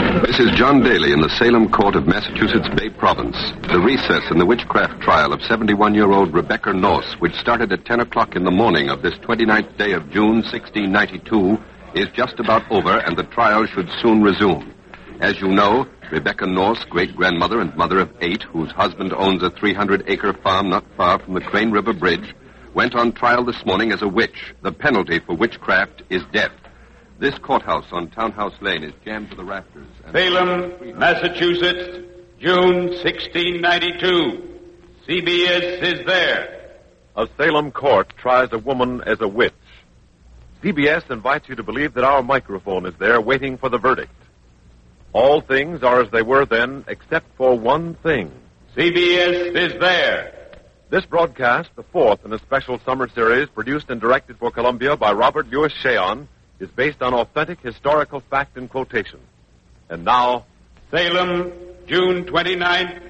This is John Daly in the Salem Court of Massachusetts Bay Province. The recess in the witchcraft trial of 71-year-old Rebecca Norse, which started at 10 o'clock in the morning of this 29th day of June, 1692, is just about over, and the trial should soon resume. As you know, Rebecca Norse, great-grandmother and mother of 8, whose husband owns a 300-acre farm not far from the Crane River Bridge, went on trial this morning as a witch. The penalty for witchcraft is death. This courthouse on Townhouse Lane is jammed to the rafters. Salem, Massachusetts, June 1692. CBS is there. A Salem court tries a woman as a witch. CBS invites you to believe that our microphone is there waiting for the verdict. All things are as they were then, except for one thing. CBS is there. This broadcast, the fourth in a special summer series produced and directed for Columbia by Robert Louis Cheon, is based on authentic historical fact and quotation. And now, Salem, June 29th,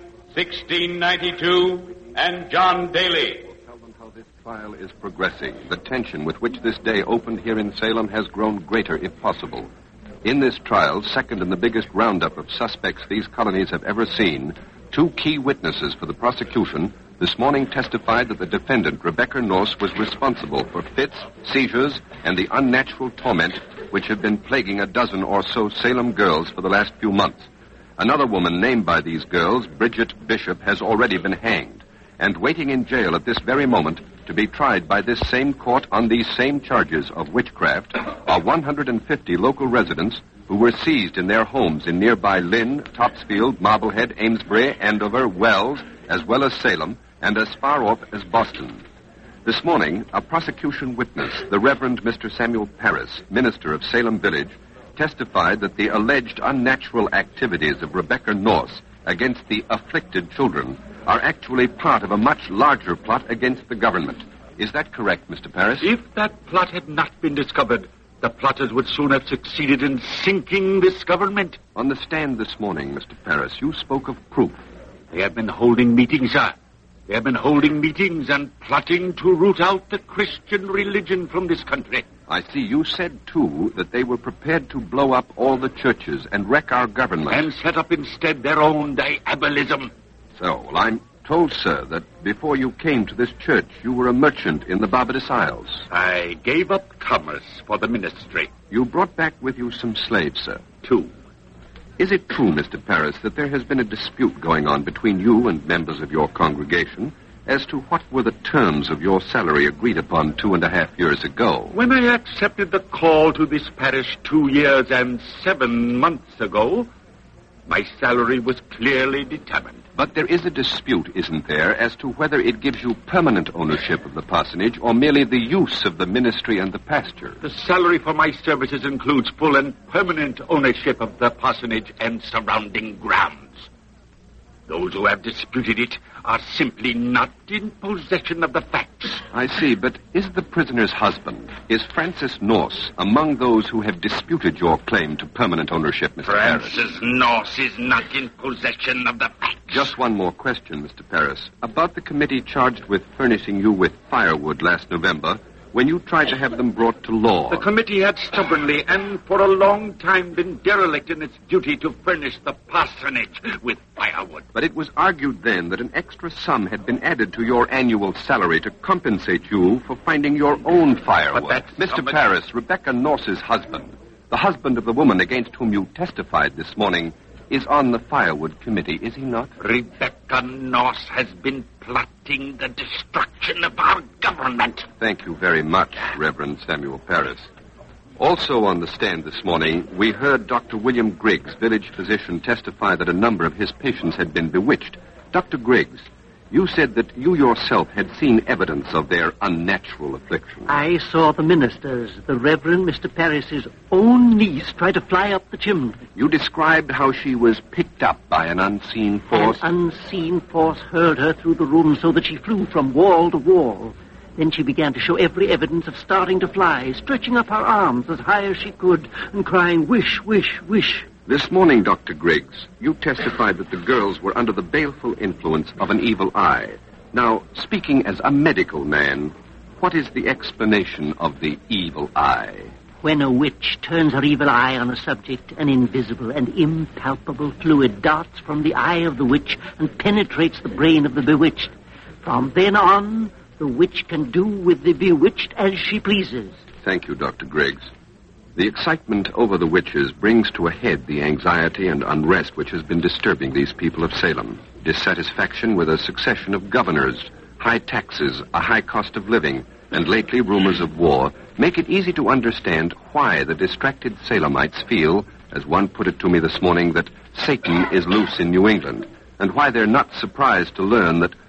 1692, and John Daly. We'll tell them how this trial is progressing. The tension with which this day opened here in Salem has grown greater, if possible. In this trial, second in the biggest roundup of suspects these colonies have ever seen, 2 key witnesses for the prosecution this morning testified that the defendant, Rebecca Norse, was responsible for fits, seizures, and the unnatural torment which have been plaguing a dozen or so Salem girls for the last few months. Another woman named by these girls, Bridget Bishop, has already been hanged, and waiting in jail at this very moment to be tried by this same court on these same charges of witchcraft are 150 local residents who were seized in their homes in nearby Lynn, Topsfield, Marblehead, Amesbury, Andover, Wells, as well as Salem, and as far off as Boston. This morning, a prosecution witness, the Reverend Mr. Samuel Parris, minister of Salem Village, testified that the alleged unnatural activities of Rebecca Norse against the afflicted children are actually part of a much larger plot against the government. Is that correct, Mr. Parris? If that plot had not been discovered, the plotters would soon have succeeded in sinking this government. On the stand this morning, Mr. Parris, you spoke of proof. They have been holding meetings, sir. They have been holding meetings and plotting to root out the Christian religion from this country. I see. You said, too, that they were prepared to blow up all the churches and wreck our government. And set up instead their own diabolism. So, well, I'm told, sir, that before you came to this church, you were a merchant in the Barbados Isles. I gave up commerce for the ministry. You brought back with you some slaves, sir. 2. Is it true, Mr. Parris, that there has been a dispute going on between you and members of your congregation as to what were the terms of your salary agreed upon 2.5 years ago? When I accepted the call to this parish 2 years and 7 months ago, my salary was clearly determined. But there is a dispute, isn't there, as to whether it gives you permanent ownership of the parsonage or merely the use of the ministry and the pasture. The salary for my services includes full and permanent ownership of the parsonage and surrounding grounds. Those who have disputed it are simply not in possession of the facts. I see, but is the prisoner's husband, is Francis Norse, among those who have disputed your claim to permanent ownership, Mr. Parris? Francis Norse is not in possession of the facts. Just one more question, Mr. Parris. About the committee charged with furnishing you with firewood last November, when you tried to have them brought to law. The committee had stubbornly and for a long time been derelict in its duty to furnish the parsonage with firewood. But it was argued then that an extra sum had been added to your annual salary to compensate you for finding your own firewood. But Mr. Parris, Rebecca Norse's husband, the husband of the woman against whom you testified this morning, is on the firewood committee, is he not? Rebecca Norse has been plotting the destruction of our government. Thank you very much, Reverend Samuel Parris. Also on the stand this morning, we heard Dr. William Griggs, village physician, testify that a number of his patients had been bewitched. Dr. Griggs, you said that you yourself had seen evidence of their unnatural affliction. I saw the minister's, the Reverend Mr. Parris's own niece, try to fly up the chimney. You described how she was picked up by an unseen force. An unseen force hurled her through the room so that she flew from wall to wall. Then she began to show every evidence of starting to fly, stretching up her arms as high as she could and crying, "Wish, wish, wish." This morning, Dr. Griggs, you testified that the girls were under the baleful influence of an evil eye. Now, speaking as a medical man, what is the explanation of the evil eye? When a witch turns her evil eye on a subject, an invisible and impalpable fluid darts from the eye of the witch and penetrates the brain of the bewitched. From then on, the witch can do with the bewitched as she pleases. Thank you, Dr. Griggs. The excitement over the witches brings to a head the anxiety and unrest which has been disturbing these people of Salem. Dissatisfaction with a succession of governors, high taxes, a high cost of living, and lately rumors of war make it easy to understand why the distracted Salemites feel, as one put it to me this morning, that Satan is loose in New England, and why they're not surprised to learn that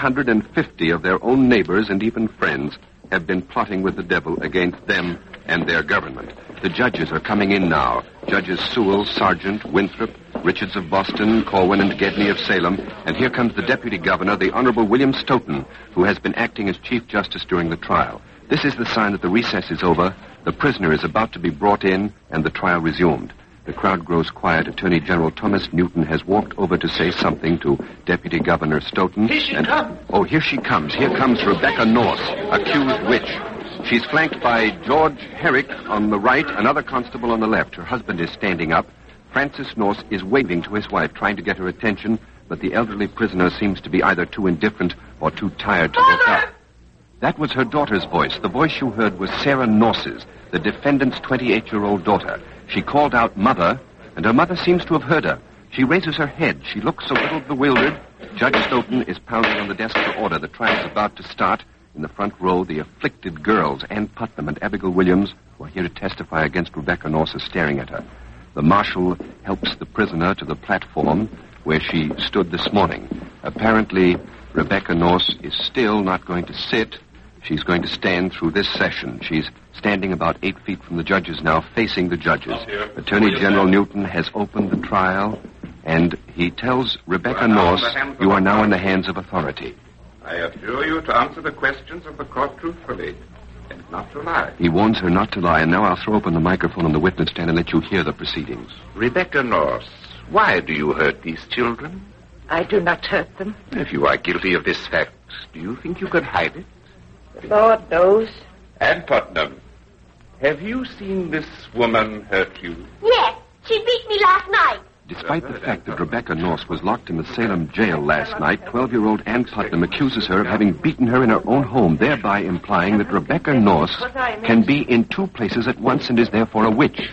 150 of their own neighbors and even friends have been plotting with the devil against them and their government. The judges are coming in now. Judges Sewell, Sargent, Winthrop, Richards of Boston, Corwin, and Gedney of Salem. And here comes the Deputy Governor, the Honorable William Stoughton, who has been acting as Chief Justice during the trial. This is the sign that the recess is over, the prisoner is about to be brought in, and the trial resumed. The crowd grows quiet. Attorney General Thomas Newton has walked over to say something to Deputy Governor Stoughton. Here she comes. Oh, here she comes. Here comes Rebecca Norse, accused witch. She's flanked by George Herrick on the right, another constable on the left. Her husband is standing up. Francis Norse is waving to his wife, trying to get her attention, but the elderly prisoner seems to be either too indifferent or too tired to look up. That was her daughter's voice. The voice you heard was Sarah Norse's, the defendant's 28-year-old daughter. She called out, "Mother," and her mother seems to have heard her. She raises her head. She looks a little bewildered. Judge Stoughton is pounding on the desk for order. The trial's about to start. In the front row, the afflicted girls, Ann Putnam and Abigail Williams, who are here to testify against Rebecca Norse, are staring at her. The marshal helps the prisoner to the platform where she stood this morning. Apparently, Rebecca Norse is still not going to sit. She's going to stand through this session. She's standing about 8 feet from the judges now, facing the judges. Attorney General Newton has opened the trial, and he tells Rebecca Norse, "You are now in the hands of authority." I adjure you to answer the questions of the court truthfully and not to lie. He warns her not to lie, and now I'll throw open the microphone on the witness stand and let you hear the proceedings. Rebecca Norse, why do you hurt these children? I do not hurt them. If you are guilty of this fact, do you think you can hide it? The Lord knows. Ann Putnam, have you seen this woman hurt you? Yes, she beat me last night. Despite the fact that Rebecca Norse was locked in the Salem jail last night, 12-year-old Ann Putnam accuses her of having beaten her in her own home, thereby implying that Rebecca Norse can be in two places at once and is therefore a witch.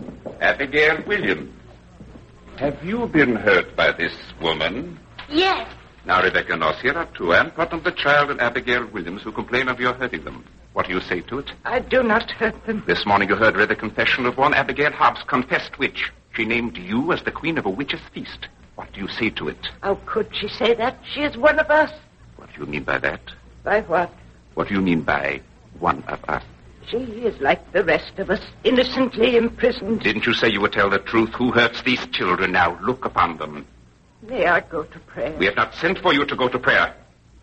Abigail Williams, have you been hurt by this woman? Yes. Now, Rebecca Norse, here are two, Ann Putnam, the child, and Abigail Williams, who complain of your hurting them. What do you say to it? I do not hurt them. This morning you heard read the confession of one Abigail Hobbs, confessed witch. She named you as the queen of a witch's feast. What do you say to it? How could she say that? She is one of us. What do you mean by that? By what? What do you mean by one of us? She is like the rest of us, innocently imprisoned. Didn't you say you would tell the truth? Who hurts these children now? Look upon them. May I go to prayer? We have not sent for you to go to prayer.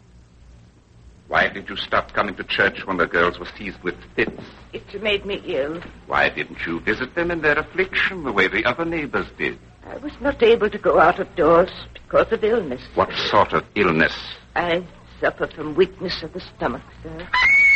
Why did you stop coming to church when the girls were seized with fits? It made me ill. Why didn't you visit them in their affliction the way the other neighbors did? I was not able to go out of doors because of illness. What sort of illness? I suffer from weakness of the stomach, sir. There's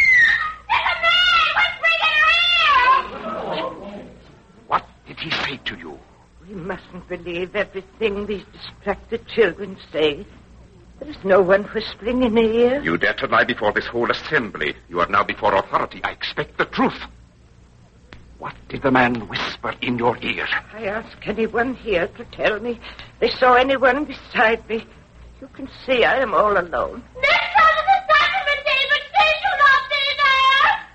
a man! What's bringing her here? What did he say to you? We mustn't believe everything these distracted children say. There is no one whispering in the ear. You dare to lie before this whole assembly. You are now before authority. I expect the truth. What did the man whisper in your ear? I ask anyone here to tell me they saw anyone beside me. You can see I am all alone. Next time to the sacrament, David, please do not be there!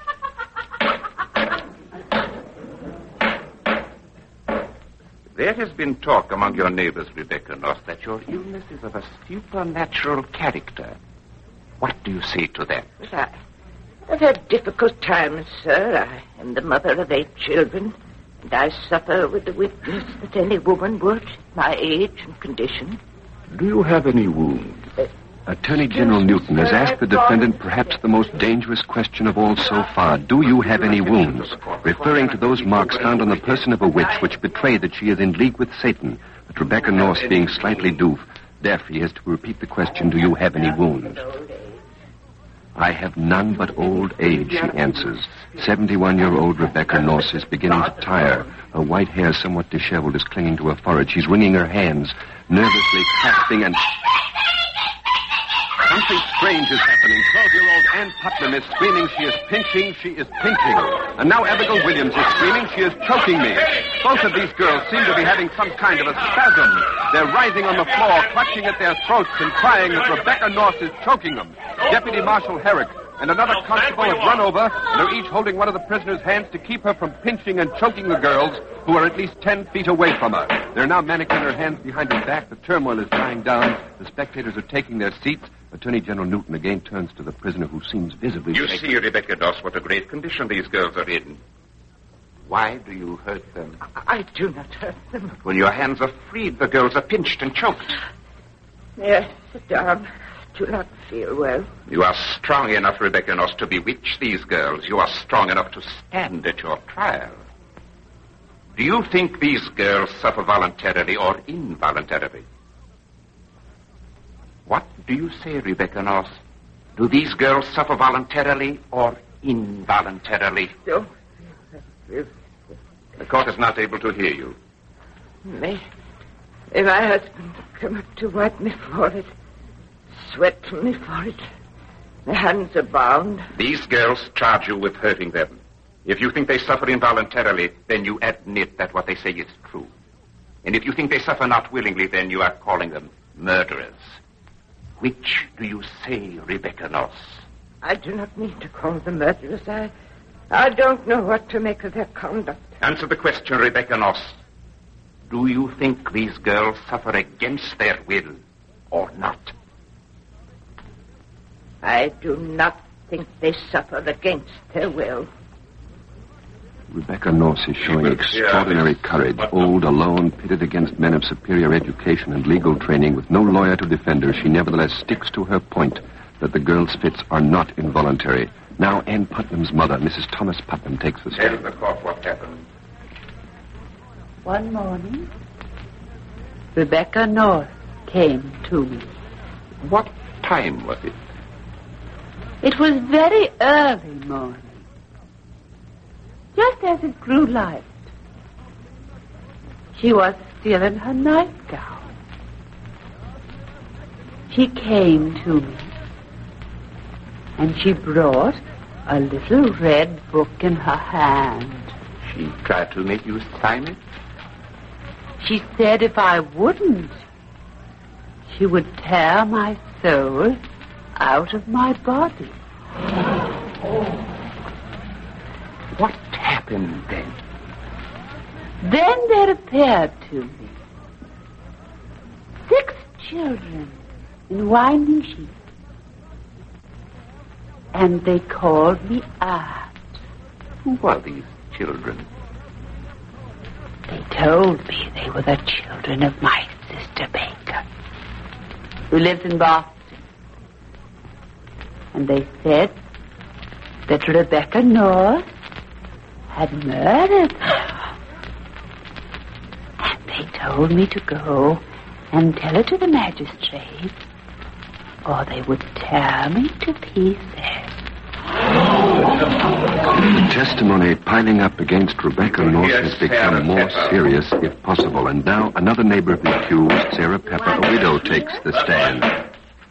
There has been talk among your neighbors, Rebecca Norse, that your illness is of a supernatural character. What do you say to that? But I've had difficult times, sir. I am the mother of 8 children, and I suffer with the weakness that any woman would, my age and condition. Do you have any wounds? Attorney General Newton has asked the defendant perhaps the most dangerous question of all so far. Do you have any wounds? Referring to those marks found on the person of a witch which betray that she is in league with Satan. But Rebecca Norse, being slightly deaf, he has to repeat the question, do you have any wounds? I have none but old age, she answers. 71-year-old Rebecca Norse is beginning to tire. Her white hair, somewhat disheveled, is clinging to her forehead. She's wringing her hands, nervously clasping and... Something strange is happening. 12-year-old Ann Putnam is screaming. She is pinching. She is pinching. And now Abigail Williams is screaming. She is choking me. Both of these girls seem to be having some kind of a spasm. They're writhing on the floor, clutching at their throats and crying that Rebecca Norse is choking them. Deputy Marshal Herrick and another constable have run over and are each holding one of the prisoner's hands to keep her from pinching and choking the girls, who are at least 10 feet away from her. They're now manacling her hands behind her back. The turmoil is dying down. The spectators are taking their seats. Attorney General Newton again turns to the prisoner, who seems visibly... You see, Rebecca Doss, what a great condition these girls are in. Why do you hurt them? I do not hurt them. But when your hands are freed, the girls are pinched and choked. Yes, sit down. I do not feel well. You are strong enough, Rebecca Doss, to bewitch these girls. You are strong enough to stand at your trial. Do you think these girls suffer voluntarily or involuntarily? What do you say, Rebecca Norse? Do these girls suffer voluntarily or involuntarily? No. The court is not able to hear you. May my husband come up to wipe me for it, sweat from me for it. My hands are bound. These girls charge you with hurting them. If you think they suffer involuntarily, then you admit that what they say is true. And if you think they suffer not willingly, then you are calling them murderers. Which do you say, Rebecca Norse? I do not mean to call them murderers. I don't know what to make of their conduct. Answer the question, Rebecca Norse. Do you think these girls suffer against their will or not? I do not think they suffer against their will. Rebecca Norse is showing extraordinary courage. Old, alone, pitted against men of superior education and legal training with no lawyer to defend her, she nevertheless sticks to her point that the girl's fits are not involuntary. Now Ann Putnam's mother, Mrs. Thomas Putnam, takes the stand. Tell the court what happened. One morning, Rebecca Norse came to me. What time was it? It was very early morning. Just as it grew light. She was still in her nightgown. She came to me, and she brought a little red book in her hand. She tried to make you sign it? She said if I wouldn't, she would tear my soul out of my body. What happened then? Then there appeared to me 6 children in winding sheets. And they called me Aunt. Who are these children? They told me they were the children of my sister Baker, who lives in Boston. And they said that Rebecca Norse had murdered her. And they told me to go and tell it to the magistrate, or they would tear me to pieces. The testimony piling up against Rebecca Norse has become more serious, if possible. And now another neighbor of the accused, Sarah Pepper, a widow, takes the stand.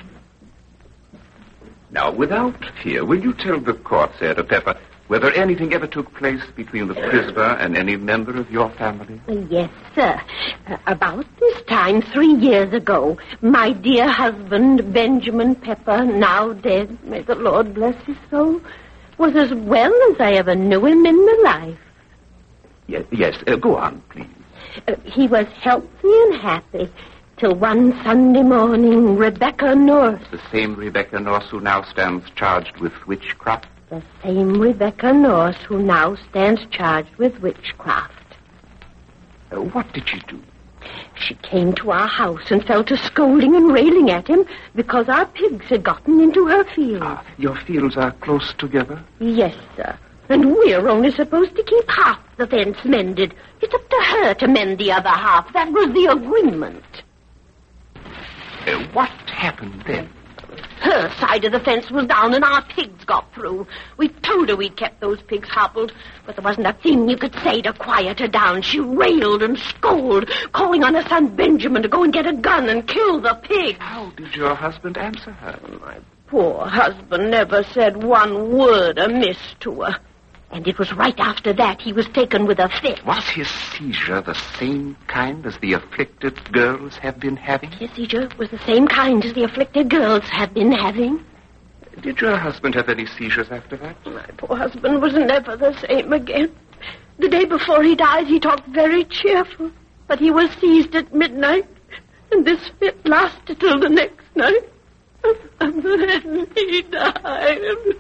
Now, without fear, will you tell the court, Sarah Pepper, whether anything ever took place between the prisoner and any member of your family? Yes, sir. About this time, 3 years ago, my dear husband, Benjamin Pepper, now dead, may the Lord bless his soul, was as well as I ever knew him in my life. Yes, go on, please. He was healthy and happy till one Sunday morning, Rebecca Norse. The same Rebecca Norse who now stands charged with witchcraft? The same Rebecca Norse who now stands charged with witchcraft. What did she do? She came to our house and fell to scolding and railing at him because our pigs had gotten into her fields. Your fields are close together? Yes, sir. And we're only supposed to keep half the fence mended. It's up to her to mend the other half. That was the agreement. What happened then? Her side of the fence was down and our pigs got through. We told her we'd kept those pigs hobbled, but there wasn't a thing you could say to quiet her down. She railed and scolded, calling on her son Benjamin to go and get a gun and kill the pigs. How did your husband answer her? My poor husband never said one word amiss to her. And it was right after that he was taken with a fit. Was his seizure the same kind as the afflicted girls have been having? His seizure was the same kind as the afflicted girls have been having. Did your husband have any seizures after that? My poor husband was never the same again. The day before he died, he talked very cheerful, but he was seized at midnight, and this fit lasted till the next night. And then he died.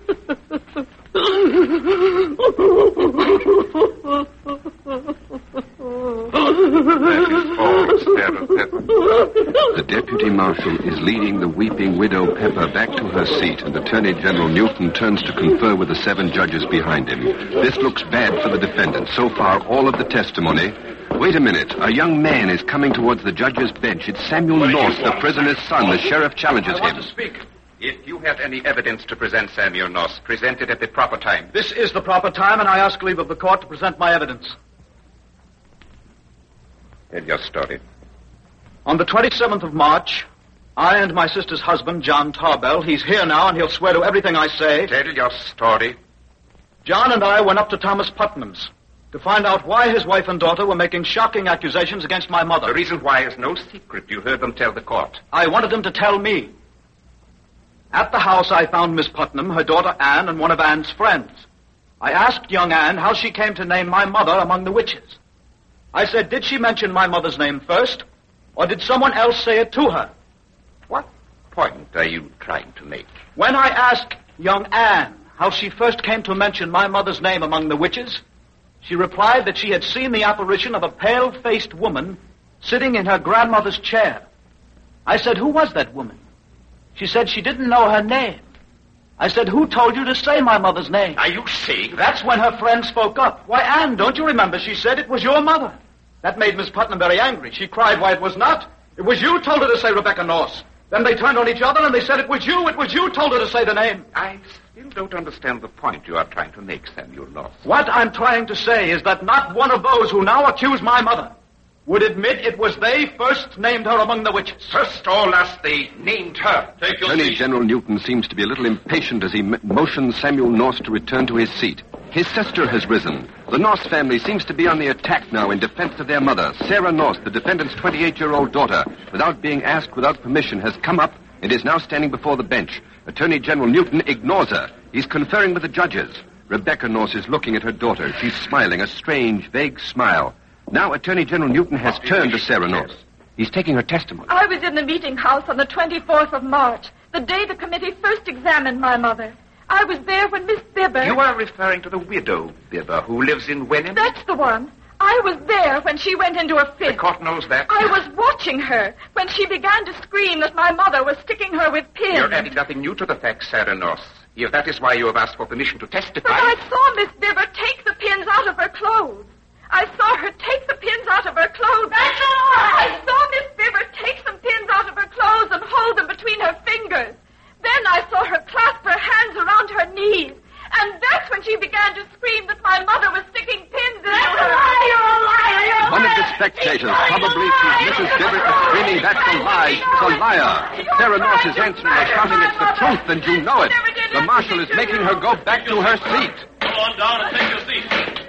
The deputy marshal is leading the weeping widow Pepper back to her seat, and Attorney General Newton turns to confer with the 7 judges behind him. This looks bad for the defendant. So far, all of the testimony... Wait a minute. A young man is coming towards the judge's bench. It's Samuel North, the prisoner's son. The sheriff challenges him. If you have any evidence to present, Samuel Noss, present it at the proper time. This is the proper time, and I ask leave of the court to present my evidence. Tell your story. On the 27th of March, I and my sister's husband, John Tarbell, he's here now, and he'll swear to everything I say. Tell your story. John and I went up to Thomas Putnam's to find out why his wife and daughter were making shocking accusations against my mother. The reason why is no secret. You heard them tell the court. I wanted them to tell me. At the house, I found Miss Putnam, her daughter Anne, and one of Anne's friends. I asked young Anne how she came to name my mother among the witches. I said, did she mention my mother's name first, or did someone else say it to her? What point are you trying to make? When I asked young Anne how she first came to mention my mother's name among the witches, she replied that she had seen the apparition of a pale-faced woman sitting in her grandmother's chair. I said, who was that woman? She said she didn't know her name. I said, who told you to say my mother's name? Are you saying? That's when her friend spoke up. Why, Anne, don't you remember? She said it was your mother. That made Miss Putnam very angry. She cried, why, it was not. It was you told her to say Rebecca Norse. Then they turned on each other and they said it was you. It was you told her to say the name. I still don't understand the point you are trying to make, Samuel Norse. What I'm trying to say is that not one of those who now accuse my mother would admit it was they first named her among the witches. First told us they named her. Attorney General Newton seems to be a little impatient as he motions Samuel Norse to return to his seat. His sister has risen. The Norse family seems to be on the attack now in defense of their mother. Sarah Norse, the defendant's 28-year-old daughter, without being asked, without permission, has come up and is now standing before the bench. Attorney General Newton ignores her. He's conferring with the judges. Rebecca Norse is looking at her daughter. She's smiling, a strange, vague smile. Now Attorney General Newton has turned to Sarah Norse. He's taking her testimony. I was in the meeting house on the 24th of March, the day the committee first examined my mother. I was there when Miss Bibber... You are referring to the widow Bibber who lives in Wenham? That's the one. I was there when she went into a fit. The court knows that. I was watching her when she began to scream that my mother was sticking her with pins. You're adding nothing new to the facts, Sarah Norse. If that is why you have asked for permission to testify... But I saw Miss Bibber take the pins out of her clothes. I saw her take the pins out of her clothes. That's a lie! I saw Miss Bibber take some pins out of her clothes and hold them between her fingers. Then I saw her clasp her hands around her knees. And that's when she began to scream that my mother was sticking pins into her. That's a lie! You're a liar! One of the spectators probably sees Mrs. Bibber screaming, that's a lie, she's a liar. Sarah Norse is answering her, shouting, it's the truth, and you know it. The marshal is making her go back to her seat. Go on down and take your seat.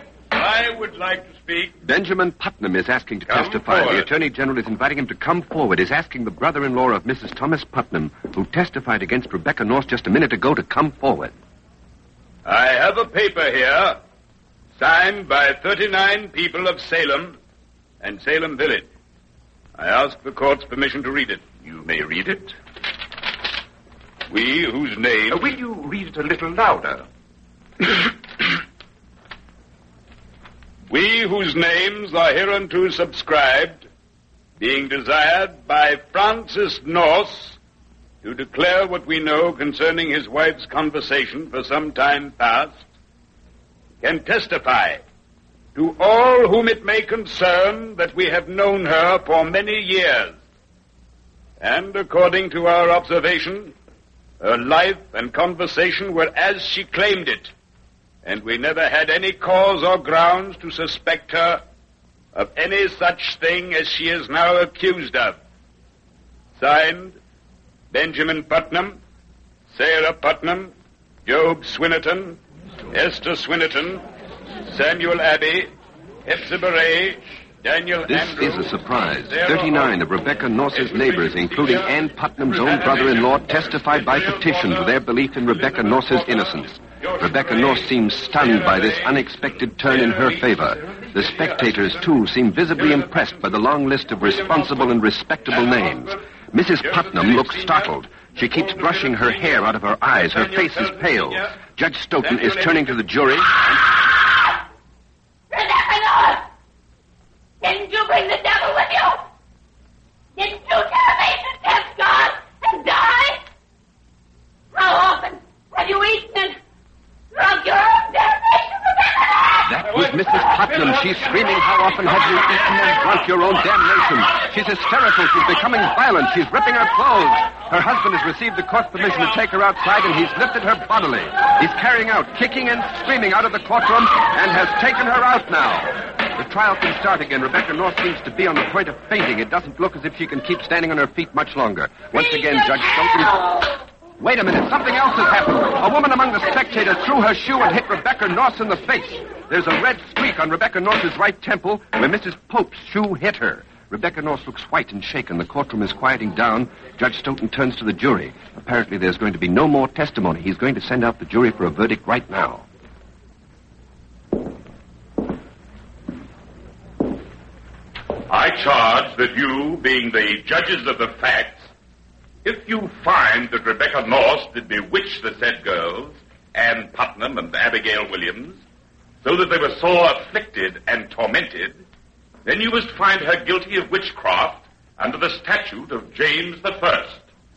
I would like to speak. Benjamin Putnam is asking to testify. Forward. The Attorney General is inviting him to come forward, is asking the brother-in-law of Mrs. Thomas Putnam, who testified against Rebecca Norse just a minute ago, to come forward. I have a paper here, signed by 39 people of Salem and Salem Village. I ask the court's permission to read it. You may read it. We, whose name... Will you read it a little louder? We, whose names are hereunto subscribed, being desired by Francis Norse to declare what we know concerning his wife's conversation for some time past, can testify to all whom it may concern that we have known her for many years. And according to our observation, Her life and conversation were as she claimed it, and we never had any cause or grounds to suspect her of any such thing as she is now accused of. Signed, Benjamin Putnam, Sarah Putnam, Job Swinnerton, Esther Swinnerton, Samuel Abbey, Hepzibah Ray, Daniel This Andrews. is a surprise. 39 of Rebecca Norse's neighbors, including Ann Putnam's own brother-in-law, testified by petition to their belief in Rebecca Norse's innocence. Rebecca Norse seems stunned by this unexpected turn in her favor. The spectators, too, seem visibly impressed by the long list of responsible and respectable names. Mrs. Putnam looks startled. She keeps brushing her hair out of her eyes. Her face is pale. Judge Stoughton is turning to the jury. Rebecca Norse! Didn't you bring the devil with you? Didn't you tell me to tempt God and die? How often have you eaten and drunk your own damnation, Rebecca Norse? That was Mrs. Putnam. She's screaming, how often have you eaten and drunk your own damnation? She's hysterical. She's becoming violent. She's ripping her clothes. Her husband has received the court's permission to take her outside, and he's lifted her bodily. He's carrying out, kicking and screaming out of the courtroom, and has taken her out now. The trial can start again. Rebecca Norse seems to be on the point of fainting. It doesn't look as if she can keep standing on her feet much longer. Once again, Judge Stoughton... Wait a minute. Something else has happened. A woman among the spectators threw her shoe and hit Rebecca Norse in the face. There's a red streak on Rebecca Norse's right temple where Mrs. Pope's shoe hit her. Rebecca Norse looks white and shaken. The courtroom is quieting down. Judge Stoughton turns to the jury. Apparently there's going to be no more testimony. He's going to send out the jury for a verdict right now. I charge that you, being the judges of the facts, if you find that Rebecca Norse did bewitch the said girls, Ann Putnam and Abigail Williams, so that they were sore afflicted and tormented, then you must find her guilty of witchcraft under the statute of James I.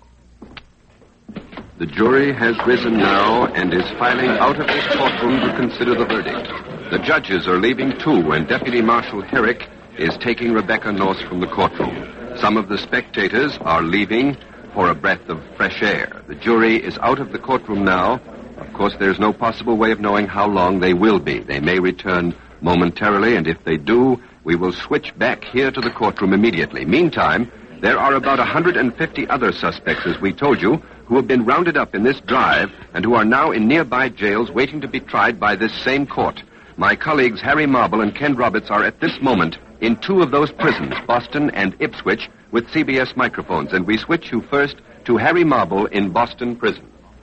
The jury has risen now and is filing out of this courtroom to consider the verdict. The judges are leaving too, and Deputy Marshal Herrick is taking Rebecca Norse from the courtroom. Some of the spectators are leaving for a breath of fresh air. The jury is out of the courtroom now. Of course, there's no possible way of knowing how long they will be. They may return momentarily, and if they do, we will switch back here to the courtroom immediately. Meantime, there are about 150 other suspects, as we told you, who have been rounded up in this drive and who are now in nearby jails waiting to be tried by this same court. My colleagues Harry Marble and Ken Roberts are at this moment in two of those prisons, Boston and Ipswich, with CBS microphones, and we switch you first to Harry Marble in Boston Prison.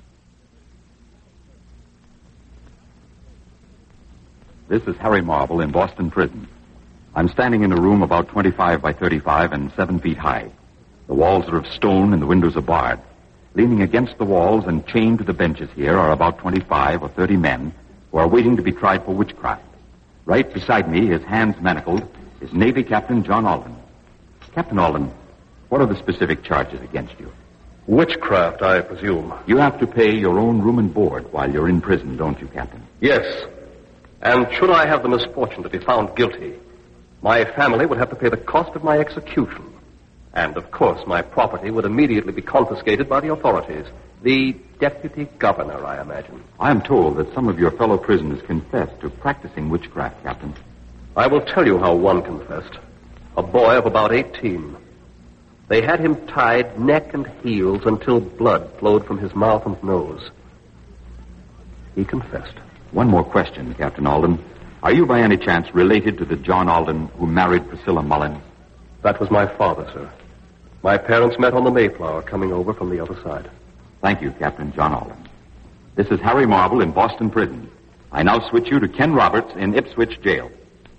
This is Harry Marble in Boston Prison. I'm standing in a room about 25 by 35 and 7 feet high. The walls are of stone and the windows are barred. Leaning against the walls and chained to the benches here are about 25 or 30 men who are waiting to be tried for witchcraft. Right beside me, his hands manacled, is Navy Captain John Alden. Captain Alden, what are the specific charges against you? Witchcraft, I presume. You have to pay your own room and board while you're in prison, don't you, Captain? Yes. And should I have the misfortune to be found guilty, my family would have to pay the cost of my execution. And, of course, my property would immediately be confiscated by the authorities. The deputy governor, I imagine. I am told that some of your fellow prisoners confessed to practicing witchcraft, Captain. I will tell you how one confessed. A boy of about 18. They had him tied neck and heels until blood flowed from his mouth and nose. He confessed. One more question, Captain Alden. Are you by any chance related to the John Alden who married Priscilla Mullins? That was my father, sir. My parents met on the Mayflower coming over from the other side. Thank you, Captain John Alden. This is Harry Marble in Boston Prison. I now switch you to Ken Roberts in Ipswich Jail.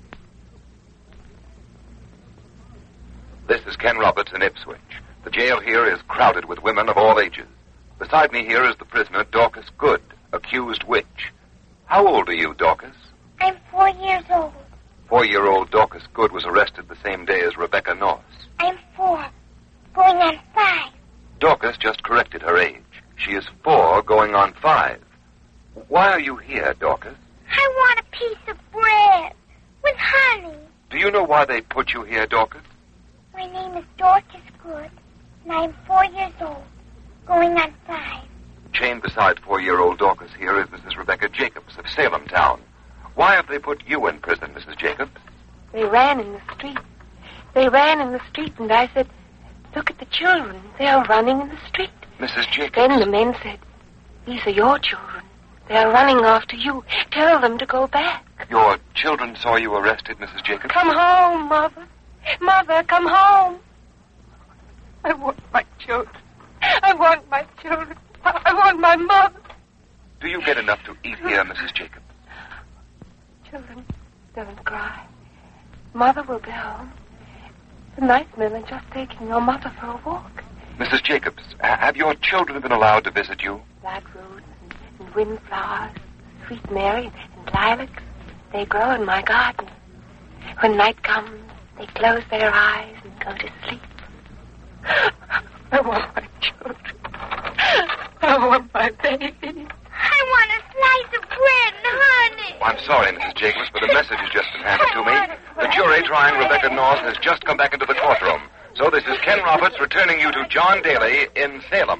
This is Ken Roberts in Ipswich. The jail here is crowded with women of all ages. Beside me here is the prisoner, Dorcas Good, accused witch. How old are you, Dorcas? I'm 4 years old. 4-year-old Dorcas Good was arrested the same day as Rebecca Norse. I'm 4, going on 5. Dorcas just corrected her age. She is 4, going on 5. Why are you here, Dorcas? I want a piece of bread with honey. Do you know why they put you here, Dorcas? My name is Dorcas Good, and I'm 4 years old, going on 5. Chained beside 4-year-old Dorcas here is Mrs. Rebecca Jacobs of Salem Town. Why have they put you in prison, Mrs. Jacobs? They ran in the street. They ran in the street, and I said, look at the children. They are running in the street. Mrs. Jacobs. Then the men said, these are your children. They are running after you. Tell them to go back. Your children saw you arrested, Mrs. Jacobs? Come home, Mother. Mother, come home. I want my children. I want my children. I want my mother. Do you get enough to eat here, Mrs. Jacobs? Children, don't cry. Mother will be home. The night men are just taking your mother for a walk. Mrs. Jacobs, have your children been allowed to visit you? Bloodroot and windflowers, sweet Mary and lilacs, they grow in my garden. When night comes, they close their eyes and go to sleep. I want my children. I want my baby. I want a slice of bread and honey. I'm sorry, Mrs. Jacobs, but a message has just been handed to me. The jury trying Rebecca North has just come back into the courtroom. So this is Ken Roberts returning you to John Daly in Salem.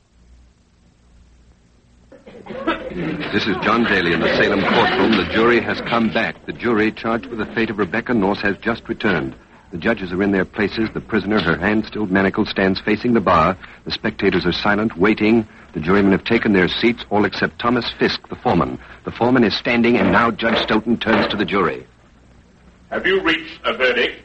This is John Daly in the Salem courtroom. The jury has come back. The jury charged with the fate of Rebecca North has just returned. The judges are in their places. The prisoner, her hand still manacled, stands facing the bar. The spectators are silent, waiting. The jurymen have taken their seats, all except Thomas Fisk, the foreman. The foreman is standing, and now Judge Stoughton turns to the jury. Have you reached a verdict?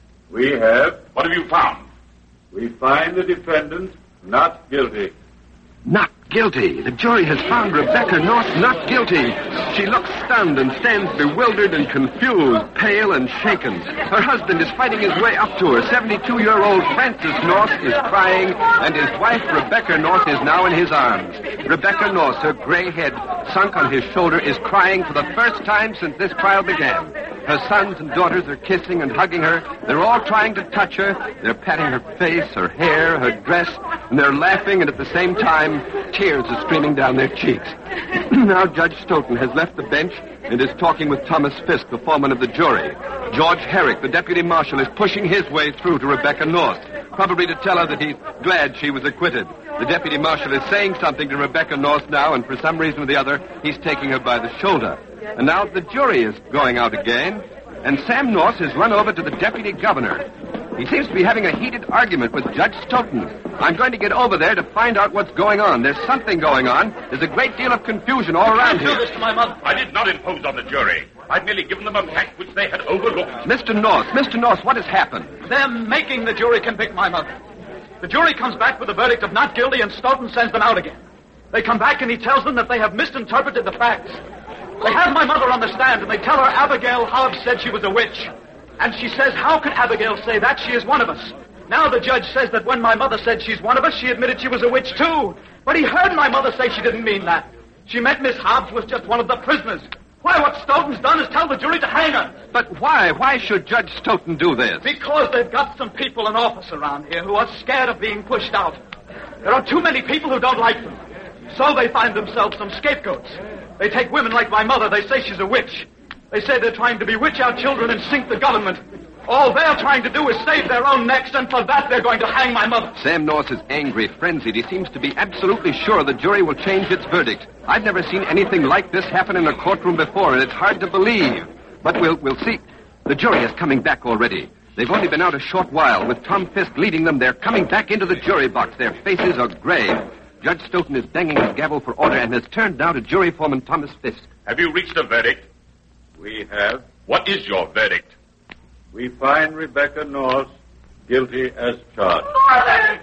We have. What have you found? We find the defendant not guilty. Not guilty. The jury has found Rebecca North not guilty. She looks stunned and stands bewildered and confused, pale and shaken. Her husband is fighting his way up to her. 72-year-old Francis North is crying, and his wife, Rebecca North, is now in his arms. Rebecca North, her gray head sunk on his shoulder, is crying for the first time since this trial began. Her sons and daughters are kissing and hugging her. They're all trying to touch her. They're patting her face, her hair, her dress, and they're laughing, and at the same time, tears are streaming down their cheeks. Now Judge Stoughton has left the bench and is talking with Thomas Fisk, the foreman of the jury. George Herrick, the deputy marshal, is pushing his way through to Rebecca North, probably to tell her that he's glad she was acquitted. The deputy marshal is saying something to Rebecca North now, and for some reason or the other, he's taking her by the shoulder. And now the jury is going out again, and Sam North has run over to the deputy governor. He seems to be having a heated argument with Judge Stoughton. I'm going to get over there to find out what's going on. There's something going on. There's a great deal of confusion all around here. My mother. I did not impose on the jury. I've merely given them a fact which they had overlooked. Mr. North, what has happened? They're making the jury convict my mother. The jury comes back with a verdict of not guilty, and Stoughton sends them out again. They come back and he tells them that they have misinterpreted the facts. They have my mother on the stand, and they tell her Abigail Hobbs said she was a witch. And she says, how could Abigail say that? She is one of us. Now the judge says that when my mother said she's one of us, she admitted she was a witch, too. But he heard my mother say she didn't mean that. She meant Miss Hobbs was just one of the prisoners. Why, what Stoughton's done is tell the jury to hang her. But why? Why should Judge Stoughton do this? Because they've got some people in office around here who are scared of being pushed out. There are too many people who don't like them. So they find themselves some scapegoats. They take women like my mother. They say she's a witch. They say they're trying to bewitch our children and sink the government. All they're trying to do is save their own necks, and for that they're going to hang my mother. Sam North is angry, frenzied. He seems to be absolutely sure the jury will change its verdict. I've never seen anything like this happen in a courtroom before, and it's hard to believe. But we'll see. The jury is coming back already. They've only been out a short while. With Tom Fisk leading them, they're coming back into the jury box. Their faces are grave. Judge Stoughton is banging his gavel for order and has turned now to jury foreman Thomas Fisk. Have you reached a verdict? We have. What is your verdict? We find Rebecca North guilty as charged. Mother!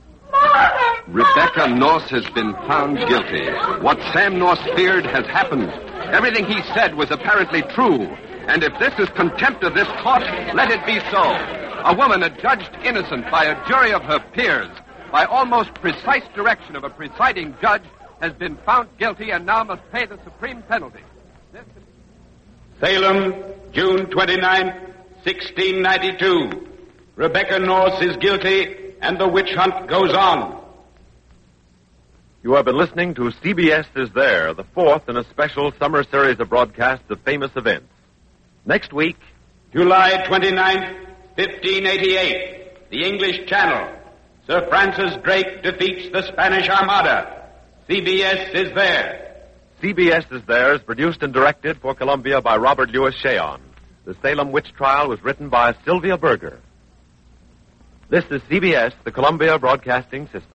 Rebecca North has been found guilty. What Sam North feared has happened. Everything he said was apparently true. And if this is contempt of this court, let it be so. A woman adjudged innocent by a jury of her peers, by almost precise direction of a presiding judge, has been found guilty and now must pay the supreme penalty. Salem, June 29, 1692. Rebecca North is guilty, and the witch hunt goes on. You have been listening to CBS Is There, the fourth in a special summer series of broadcasts of famous events. Next week, July 29, 1588, the English Channel. Sir Francis Drake defeats the Spanish Armada. CBS is there. CBS is There is produced and directed for Columbia by Robert Louis Cheon. The Salem Witch Trial was written by Sylvia Berger. This is CBS, the Columbia Broadcasting System.